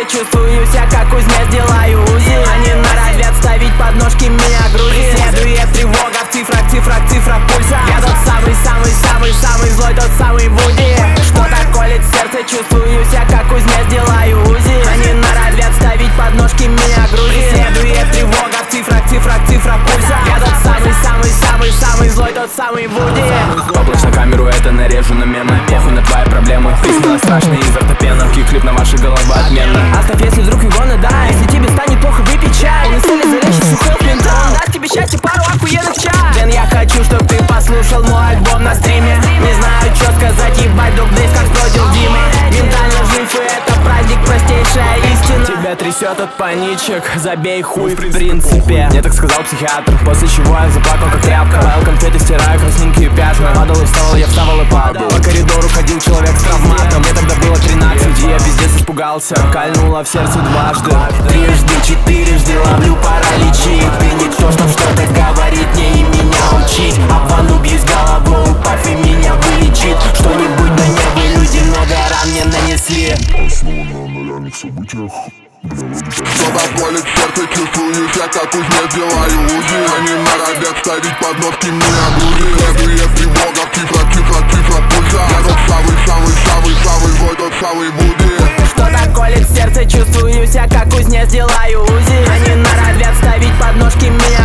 чувствую себя как кузнец, делаю УЗИ. Они норовят ставить подножки, меня грузит. Следует тревога в цифрах, цифра пульса. Я тот самый злой, тот самый Вуди. Что-то колет сердце, чувствую себя как кузнец, делаю УЗИ. Они норовят ставить подножки, меня грузит. Следует тревога в цифрах пульса. Я тот самый злой, тот самый Вуди. Поплачь на камеру, это нарежу на мемы. Похуй на твои проблемы, ты смела страшный из ортопена. Кик-клип на ваши головы отменно. Оставь, если вдруг его надай. Если тебе станет плохо, выпей чай. Он из цели залечит сухой флинтон. Он даст тебе счастье, пару охуенных чай. Дэн, я хочу, чтоб ты послушал мой альбом на стриме. Не знаю, что сказать, ебать, дубдейс, как бродил Димы. Ментально жив, и это праздник, простейшая истина. Тебя трясет от паничек, забей хуй в принципе. Мне так сказал психиатр, после чего я заплакал как тряпка. Клал конфеты, стираю красненькие пятна. Падал и вставал, я вставал и падал. По коридору ходил человек с травматом. Мне тогда было 13, и я пиздец испугался. Кольнуло в сердце дважды. Трижды, четырежды ловлю параличи. Ты никто, чтоб что-то говорить мне и меня учить. Обману, бьюсь головой, упав и меня вылечит. Что-нибудь на небе, люди много ран мне нанесли. Основано на реальных событиях. Что-то колет сердце, чувствую себя как кузнец, делаю УЗИ. Они норовят ставить подножки, меня грузит. Следует тревога в цифрах пульса. Я тот самый злой, тот самый Вуди. Что-то колет сердце, чувствую себя как кузнец, делаю УЗИ. Они норовят ставить подножки, меня